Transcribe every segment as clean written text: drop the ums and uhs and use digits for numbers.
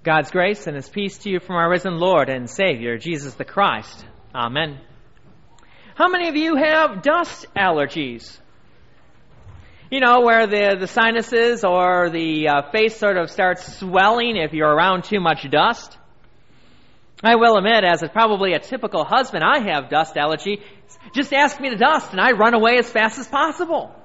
God's grace and His peace to you from our risen Lord and Savior, Jesus the Christ. Amen. How many of you have dust allergies? You know, where the sinuses or the face sort of starts swelling if you're around too much dust? I will admit, as a probably a typical husband, I have dust allergy. Just ask me to dust and I run away as fast as possible.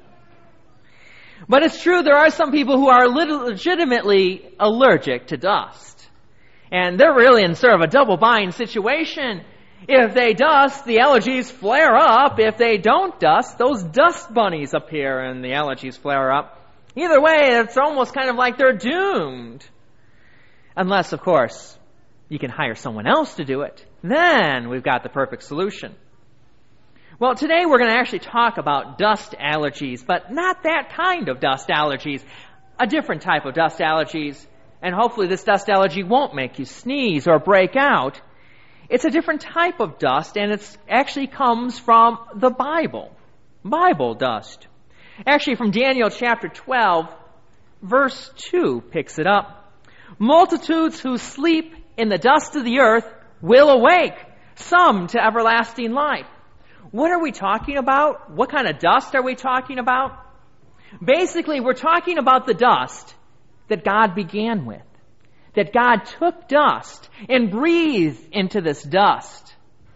But it's true, there are some people who are legitimately allergic to dust. And they're really in sort of a double bind situation. If they dust, the allergies flare up. If they don't dust, those dust bunnies appear and the allergies flare up. Either way, it's almost kind of like they're doomed. Unless, of course, you can hire someone else to do it. Then we've got the perfect solution. Well, today we're going to actually talk about dust allergies, but not that kind of dust allergies, a different type of dust allergies. And hopefully this dust allergy won't make you sneeze or break out. It's a different type of dust, and it actually comes from the Bible. Bible dust. Actually, from Daniel chapter 12, verse 2 picks it up. Multitudes who sleep in the dust of the earth will awake, some to everlasting life. What are we talking about? What kind of dust are we talking about? Basically, we're talking about the dust that God began with. That God took dust and breathed into this dust.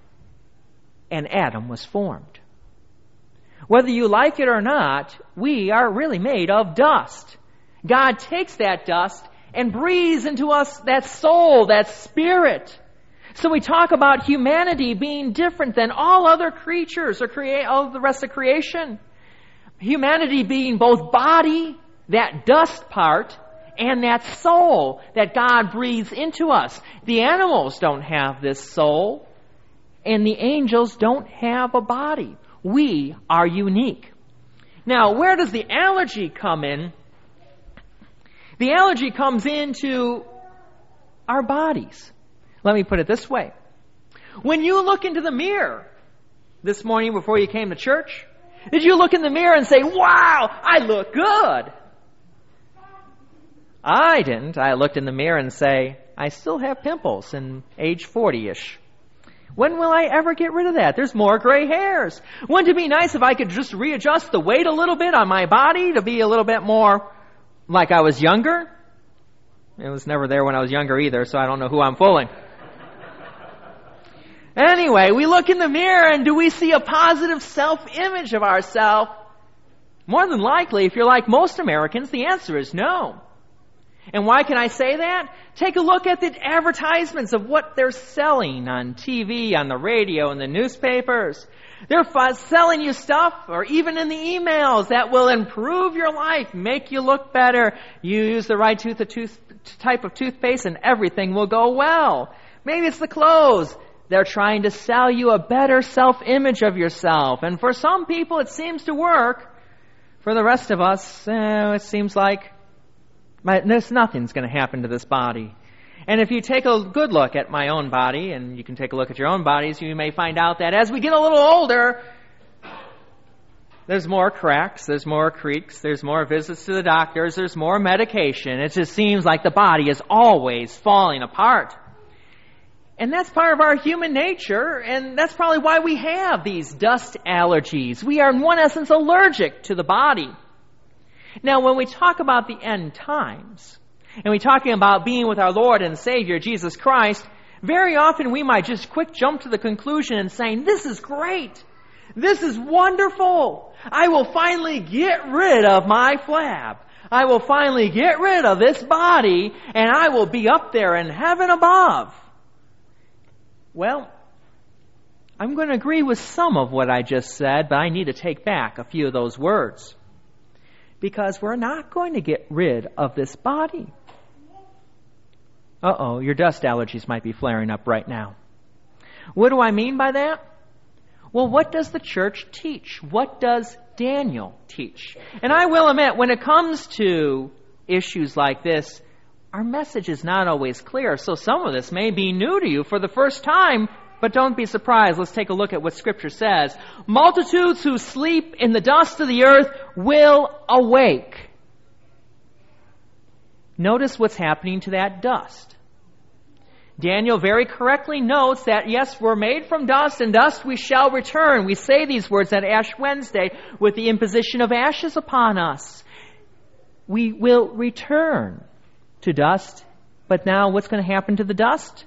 And Adam was formed. Whether you like it or not, we are really made of dust. God takes that dust and breathes into us that soul, that spirit. So we talk about humanity being different than all other creatures or all the rest of creation. Humanity being both body, that dust part, and that soul that God breathes into us. The animals don't have this soul, and the angels don't have a body. We are unique. Now, where does the allergy come in? The allergy comes into our bodies. Let me put it this way. When you look into the mirror this morning before you came to church, did you look in the mirror and say, "Wow, I look good"? I didn't. I looked in the mirror and say, "I still have pimples and age 40-ish. When will I ever get rid of that? There's more gray hairs. Wouldn't it be nice if I could just readjust the weight a little bit on my body to be a little bit more like I was younger?" It was never there when I was younger either, so I don't know who I'm fooling. Anyway, we look in the mirror and do we see a positive self-image of ourselves? More than likely, if you're like most Americans, the answer is no. And why can I say that? Take a look at the advertisements of what they're selling on TV, on the radio, in the newspapers. They're selling you stuff, or even in the emails, that will improve your life, make you look better. You use the right type of toothpaste and everything will go well. Maybe it's the clothes. They're trying to sell you a better self-image of yourself. And for some people, it seems to work. For the rest of us, it seems like there's nothing's going to happen to this body. And if you take a good look at my own body, and you can take a look at your own bodies, you may find out that as we get a little older, there's more cracks, there's more creaks, there's more visits to the doctors, there's more medication. It just seems like the body is always falling apart. And that's part of our human nature, and that's probably why we have these dust allergies. We are, in one essence, allergic to the body. Now, when we talk about the end times, and we're talking about being with our Lord and Savior, Jesus Christ, very often we might just quick jump to the conclusion and saying, "This is great. This is wonderful. I will finally get rid of my flab. I will finally get rid of this body, and I will be up there in heaven above." Well, I'm going to agree with some of what I just said, but I need to take back a few of those words. Because we're not going to get rid of this body. Your dust allergies might be flaring up right now. What do I mean by that? Well, what does the church teach? What does Daniel teach? And I will admit, when it comes to issues like this, our message is not always clear. So some of this may be new to you for the first time, but don't be surprised. Let's take a look at what Scripture says. Multitudes who sleep in the dust of the earth will awake. notice what's happening to that dust. Daniel very correctly notes that, yes, we're made from dust, and dust we shall return. We say these words on Ash Wednesday with the imposition of ashes upon us. We will return to dust, but now what's going to happen to the dust?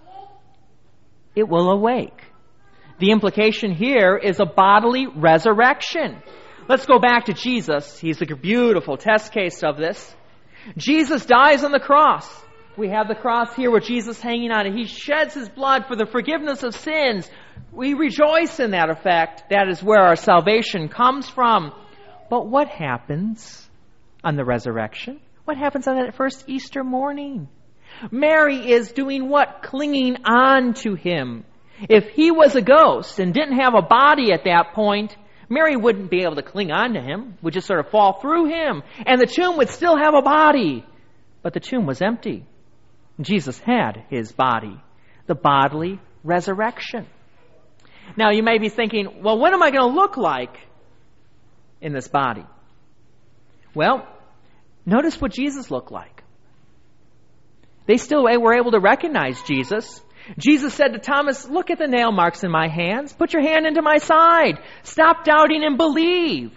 It will awake. The implication here is a bodily resurrection. Let's go back to Jesus. He's a beautiful test case of this. Jesus dies on the cross. We have the cross here with Jesus hanging on it. He sheds his blood for the forgiveness of sins. We rejoice in that effect. That is where our salvation comes from. But what happens on the resurrection? What happens on that first Easter morning? Mary is doing what? Clinging on to him. If he was a ghost and didn't have a body at that point, Mary wouldn't be able to cling on to him, would just sort of fall through him, and the tomb would still have a body. But the tomb was empty. Jesus had his body, the bodily resurrection. Now you may be thinking, well, what am I going to look like in this body? Well, notice what Jesus looked like. They still were able to recognize Jesus. Jesus said to Thomas, look at the nail marks in my hands. Put your hand into my side. Stop doubting and believe.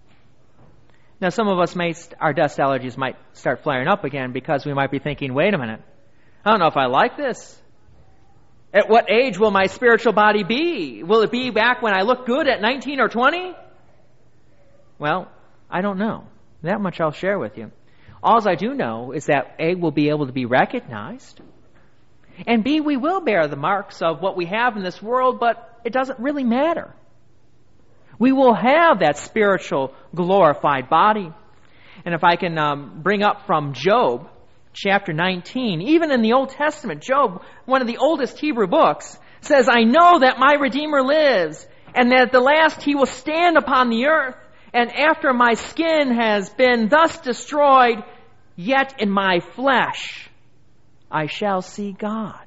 Now some of us our dust allergies might start flaring up again because we might be thinking, wait a minute. I don't know if I like this. At what age will my spiritual body be? Will it be back when I look good at 19 or 20? Well, I don't know. That much I'll share with you. All I do know is that A, will be able to be recognized, and B, we will bear the marks of what we have in this world, but it doesn't really matter. We will have that spiritual glorified body. And if I can bring up from Job, chapter 19, even in the Old Testament, Job, one of the oldest Hebrew books, says, I know that my Redeemer lives, and that at the last he will stand upon the earth, and after my skin has been thus destroyed, yet in my flesh I shall see God.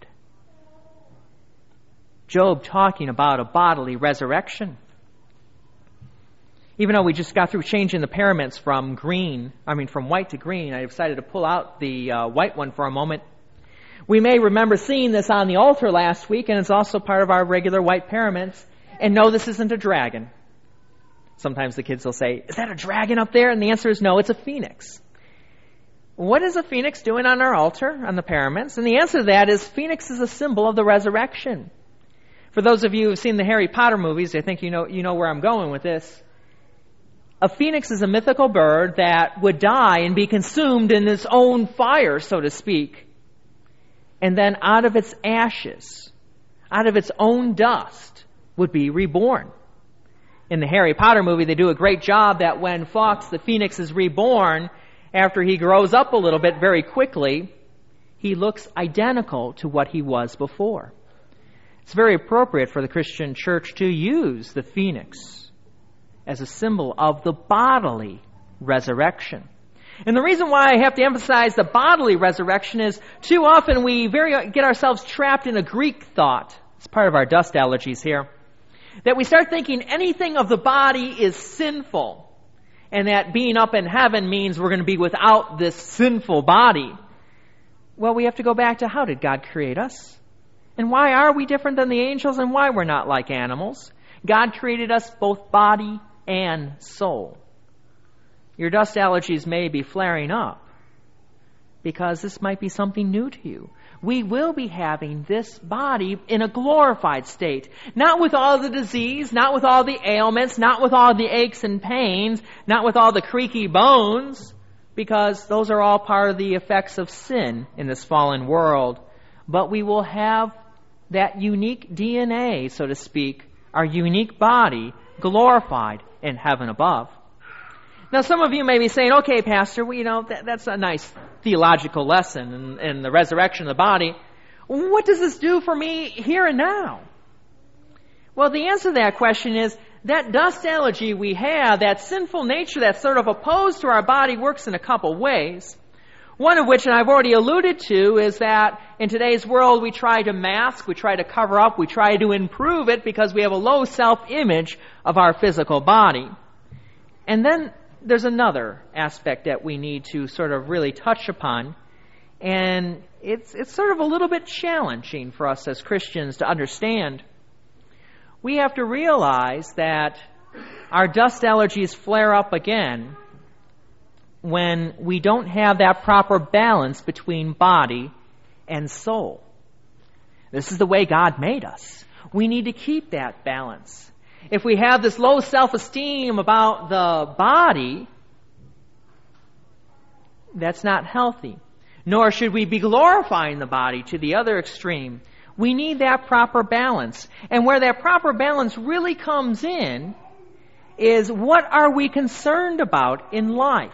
Job talking about a bodily resurrection. Even though we just got through changing the paraments from white to green, I decided to pull out the white one for a moment. We may remember seeing this on the altar last week, and it's also part of our regular white paraments. And no, this isn't a dragon. Sometimes the kids will say, is that a dragon up there? And the answer is no, it's a phoenix. What is a phoenix doing on our altar, on the paraments? And the answer to that is phoenix is a symbol of the resurrection. For those of you who have seen the Harry Potter movies, I think you know where I'm going with this. A phoenix is a mythical bird that would die and be consumed in its own fire, so to speak. And then out of its ashes, out of its own dust, would be reborn. In the Harry Potter movie, they do a great job that when Fawkes the Phoenix is reborn, after he grows up a little bit very quickly, he looks identical to what he was before. It's very appropriate for the Christian church to use the phoenix as a symbol of the bodily resurrection. And the reason why I have to emphasize the bodily resurrection is too often we get ourselves trapped in a Greek thought. It's part of our dust allergies here. That we start thinking anything of the body is sinful. And that being up in heaven means we're going to be without this sinful body. Well, we have to go back to how did God create us? And why are we different than the angels and why we're not like animals? God created us both body and soul. Your dust allergies may be flaring up because this might be something new to you. We will be having this body in a glorified state. Not with all the disease, not with all the ailments, not with all the aches and pains, not with all the creaky bones, because those are all part of the effects of sin in this fallen world. But we will have that unique DNA, so to speak, our unique body glorified in heaven above. Now, some of you may be saying, okay, Pastor, well, that's a nice theological lesson in the resurrection of the body. What does this do for me here and now? Well, the answer to that question is that dust allergy we have, that sinful nature that's sort of opposed to our body, works in a couple ways. One of which, and I've already alluded to, is that in today's world we try to mask, we try to cover up, we try to improve it because we have a low self-image of our physical body. And then there's another aspect that we need to sort of really touch upon, And it's sort of a little bit challenging for us as Christians to understand. We have to realize that our dust allergies flare up again when we don't have that proper balance between body and soul. This is the way God made us. We need to keep that balance. If we have this low self-esteem about the body, that's not healthy. Nor should we be glorifying the body to the other extreme. We need that proper balance. And where that proper balance really comes in is, what are we concerned about in life?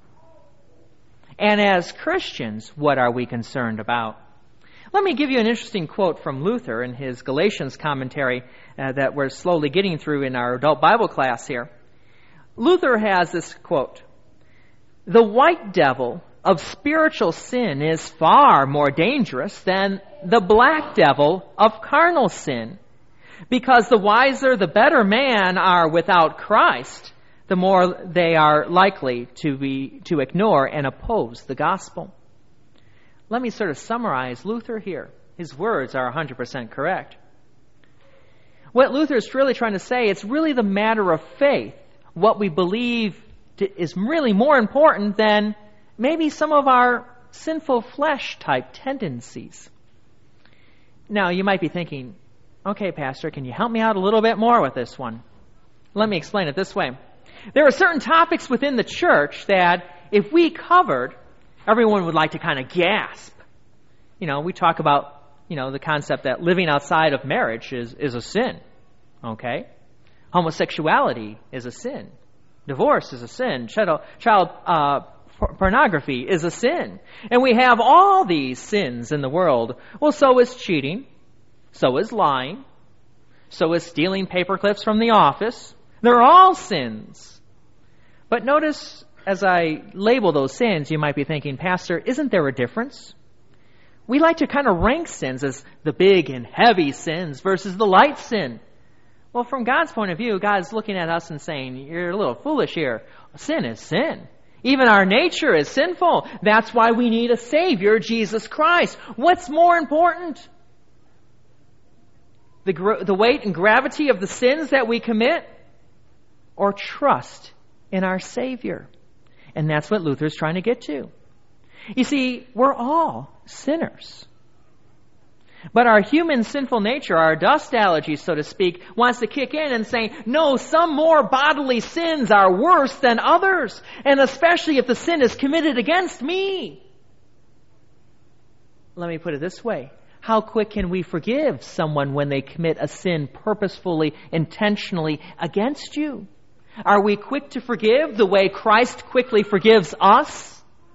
And as Christians, what are we concerned about? Let me give you an interesting quote from Luther in his Galatians commentary that we're slowly getting through in our adult Bible class here. Luther has this quote: "The white devil of spiritual sin is far more dangerous than the black devil of carnal sin, because the wiser, the better man are without Christ, the more they are likely to ignore and oppose the gospel." Let me sort of summarize Luther here. His words are 100% correct. What Luther is really trying to say, it's really the matter of faith. What we believe is really more important than maybe some of our sinful flesh-type tendencies. Now, you might be thinking, okay, Pastor, can you help me out a little bit more with this one? Let me explain it this way. There are certain topics within the church that if we covered, everyone would like to kind of gasp. We talk about, the concept that living outside of marriage is a sin. Okay? Homosexuality is a sin. Divorce is a sin. Child pornography is a sin. And we have all these sins in the world. Well, so is cheating. So is lying. So is stealing paper clips from the office. They're all sins. But notice, as I label those sins, you might be thinking, Pastor, isn't there a difference? We like to kind of rank sins as the big and heavy sins versus the light sin. Well, from God's point of view, God's looking at us and saying, you're a little foolish here. Sin is sin. Even our nature is sinful. That's why we need a Savior, Jesus Christ. What's more important? The weight and gravity of the sins that we commit, or trust in our Savior? And that's what Luther's trying to get to. You see, we're all sinners. But our human sinful nature, our dust allergy, so to speak, wants to kick in and say, no, some more bodily sins are worse than others, and especially if the sin is committed against me. Let me put it this way. How quick can we forgive someone when they commit a sin purposefully, intentionally against you? Are we quick to forgive the way Christ quickly forgives us?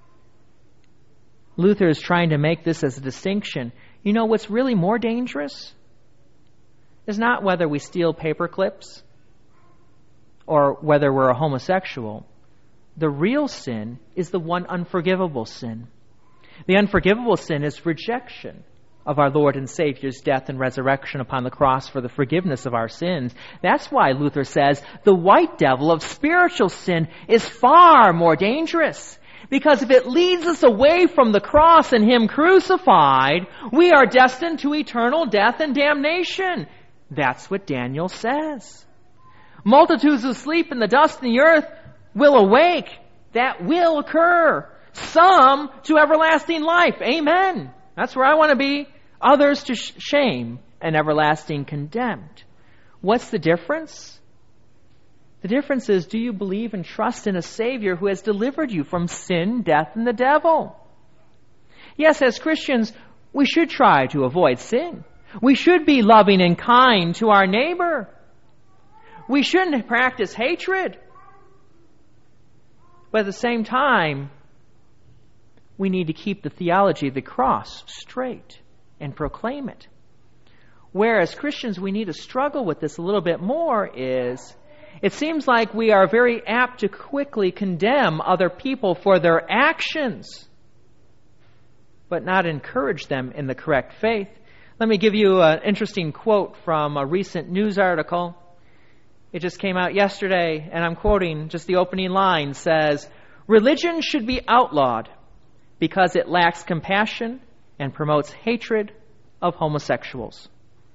Luther is trying to make this as a distinction. You know what's really more dangerous is not whether we steal paper clips or whether we're a homosexual. The real sin is the one unforgivable sin. The unforgivable sin is rejection of our Lord and Savior's death and resurrection upon the cross for the forgiveness of our sins. That's why Luther says the white devil of spiritual sin is far more dangerous. Because if it leads us away from the cross and Him crucified, we are destined to eternal death and damnation. That's what Daniel says. Multitudes who sleep in the dust and the earth will awake. That will occur. Some to everlasting life. Amen. That's where I want to be. Others to shame and everlasting contempt. What's the difference? The difference is, do you believe and trust in a Savior who has delivered you from sin, death, and the devil? Yes, as Christians, we should try to avoid sin. We should be loving and kind to our neighbor. We shouldn't practice hatred. But at the same time, we need to keep the theology of the cross straight and proclaim it. Whereas Christians, we need to struggle with this a little bit more is, it seems like we are very apt to quickly condemn other people for their actions, but not encourage them in the correct faith. Let me give you an interesting quote from a recent news article. It just came out yesterday, and I'm quoting just the opening line, says, "Religion should be outlawed. because it lacks compassion and promotes hatred of homosexuals.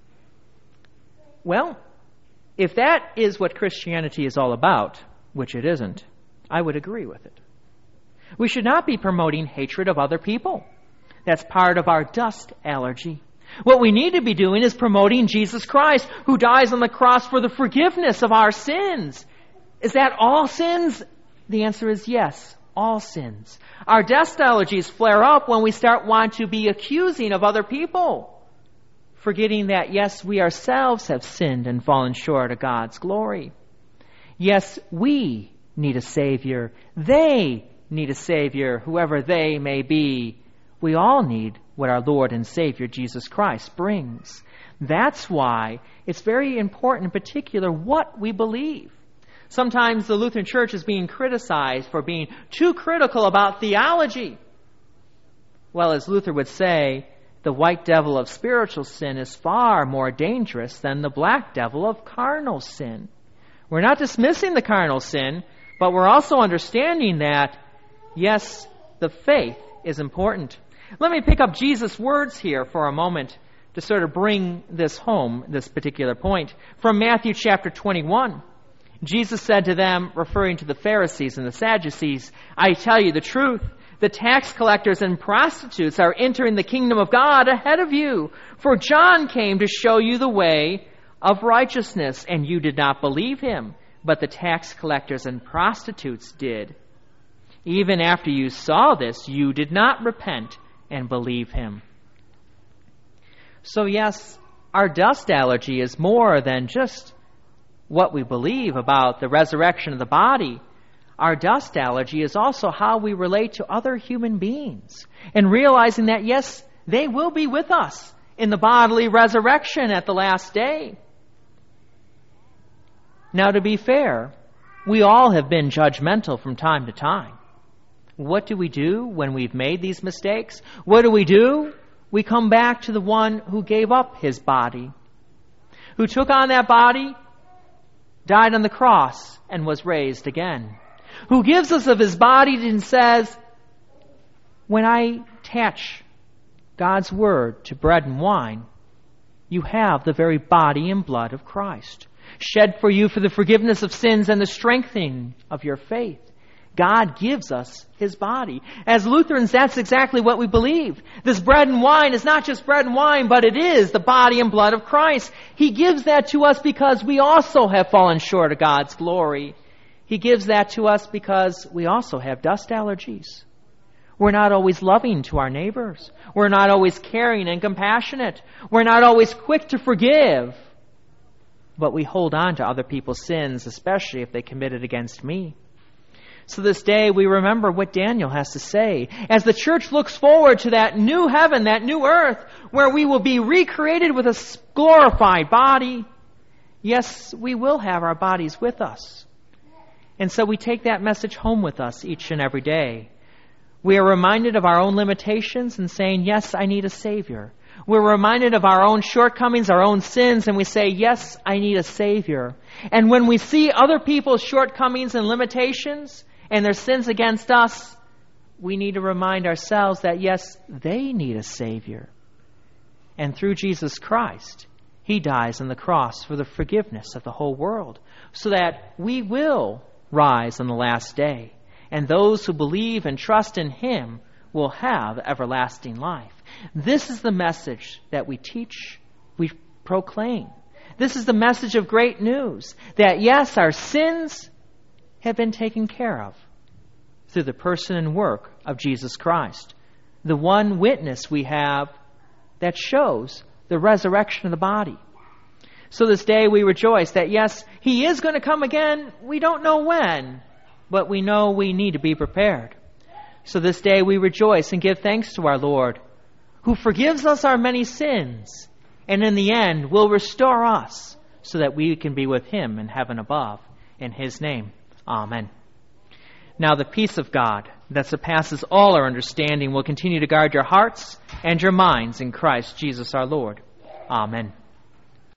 Well, if that is what Christianity is all about, which it isn't, I would agree with it. We should not be promoting hatred of other people. That's part of our dust allergy. What we need to be doing is promoting Jesus Christ, who dies on the cross for the forgiveness of our sins. Is that all sins? The answer is yes, all sins. Our dust allergies flare up when we start wanting to be accusing of other people, forgetting that, yes, we ourselves have sinned and fallen short of God's glory. Yes, we need a Savior. They need a Savior, whoever they may be. We all need what our Lord and Savior Jesus Christ brings. That's why it's very important, in particular, what we believe. Sometimes the Lutheran Church is being criticized for being too critical about theology. Well, as Luther would say, the white devil of spiritual sin is far more dangerous than the black devil of carnal sin. We're not dismissing the carnal sin, but we're also understanding that, yes, the faith is important. Let me pick up Jesus' words here for a moment to sort of bring this home, this particular point. From Matthew chapter 21, Jesus said to them, referring to the Pharisees and the Sadducees, I tell you the truth, the tax collectors and prostitutes are entering the kingdom of God ahead of you. For John came to show you the way of righteousness, and you did not believe him, but the tax collectors and prostitutes did. Even after you saw this, you did not repent and believe him. So yes, our dust allergy is more than just what we believe about the resurrection of the body. Our dust allergy is also how we relate to other human beings, and realizing that, yes, they will be with us in the bodily resurrection at the last day. Now, to be fair, we all have been judgmental from time to time. What do we do when we've made these mistakes? What do? We come back to the one who gave up his body, who took on that body, died on the cross, and was raised again, who gives us of his body and says, when I attach God's word to bread and wine, you have the very body and blood of Christ, shed for you for the forgiveness of sins and the strengthening of your faith. God gives us his body. As Lutherans, that's exactly what we believe. This bread and wine is not just bread and wine, but it is the body and blood of Christ. He gives that to us because we also have fallen short of God's glory. He gives that to us because we also have dust allergies. We're not always loving to our neighbors. We're not always caring and compassionate. We're not always quick to forgive. But we hold on to other people's sins, especially if they committed against me. So this day we remember what Daniel has to say. As the church looks forward to that new heaven, that new earth, where we will be recreated with a glorified body, yes, we will have our bodies with us. And so we take that message home with us each and every day. We are reminded of our own limitations and saying, yes, I need a Savior. We're reminded of our own shortcomings, our own sins, and we say, yes, I need a Savior. And when we see other people's shortcomings and limitations and their sins against us, we need to remind ourselves that, yes, they need a Savior. And through Jesus Christ, he dies on the cross for the forgiveness of the whole world, so that we will rise on the last day. And those who believe and trust in him will have everlasting life. This is the message that we teach, we proclaim. This is the message of great news, that yes, our sins have been taken care of through the person and work of Jesus Christ, the one witness we have that shows the resurrection of the body. So this day we rejoice that yes, he is going to come again. We don't know when, but we know we need to be prepared. So this day we rejoice and give thanks to our Lord, who forgives us our many sins, and in the end will restore us so that we can be with him in heaven above. In his name, amen. Now the peace of God that surpasses all our understanding will continue to guard your hearts and your minds in Christ Jesus our Lord. Amen.